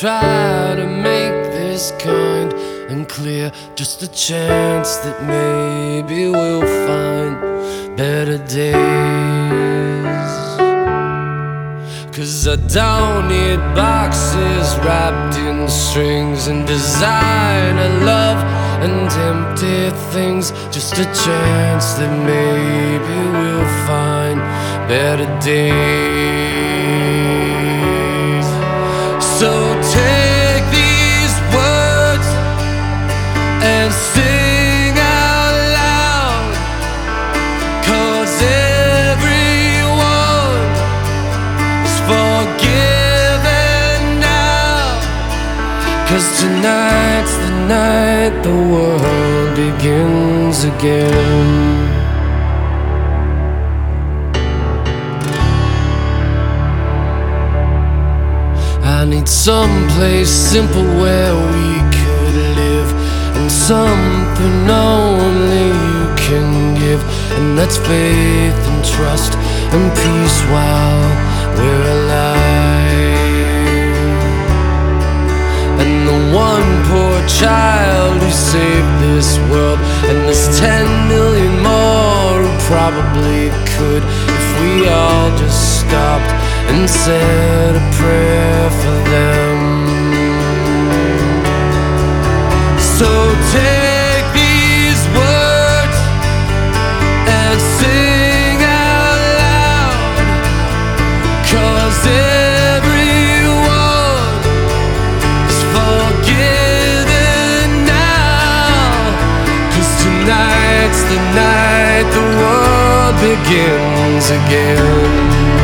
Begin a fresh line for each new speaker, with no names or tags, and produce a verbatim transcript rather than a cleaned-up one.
try to make this kind and clear, just a chance that maybe we'll find better days. 'Cause I don't need boxes wrapped in strings and designer love and empty things, just a chance that maybe we'll find better days. So take these words and sing out loud, 'cause everyone is forgiven now. 'Cause tonight's the night the world begins again. I need someplace simple where we could live, and something only you can give, and that's faith and trust and peace while we're alive. And the one poor child who saved this world, and there's ten million more who probably could, if we all just stopped and said a prayer for them. So take these words and sing out loud, 'cause everyone is forgiven now. 'Cause tonight's the night the world begins again.